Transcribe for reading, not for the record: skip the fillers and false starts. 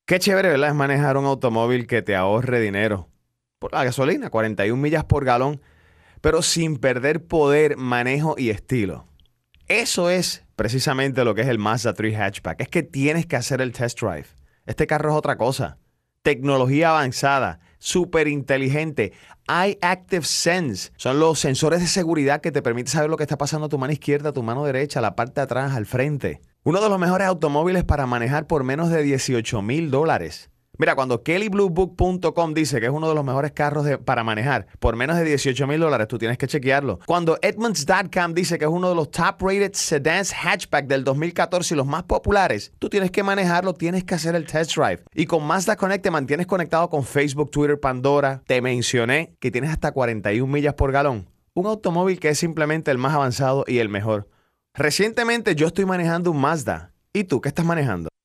Qué chévere, ¿verdad? Es manejar un automóvil que te ahorre dinero. Por la gasolina, 41 millas por galón, pero sin perder poder, manejo y estilo. Eso es precisamente lo que es el Mazda 3 Hatchback. Es que tienes que hacer el test drive. Este carro es otra cosa. Tecnología avanzada, súper inteligente. iActive Sense son los sensores de seguridad que te permiten saber lo que está pasando a tu mano izquierda, a tu mano derecha, a la parte de atrás, al frente. Uno de los mejores automóviles para manejar por menos de $18,000. Mira, cuando kellybluebook.com dice que es uno de los mejores carros para manejar por menos de $18,000, tú tienes que chequearlo. Cuando Edmunds.com dice que es uno de los top rated sedans hatchback del 2014 y los más populares, tú tienes que manejarlo, tienes que hacer el test drive. Y con Mazda Connect te mantienes conectado con Facebook, Twitter, Pandora. Te mencioné que tienes hasta 41 millas por galón. Un automóvil que es simplemente el más avanzado y el mejor. Recientemente yo estoy manejando un Mazda. ¿Y tú qué estás manejando?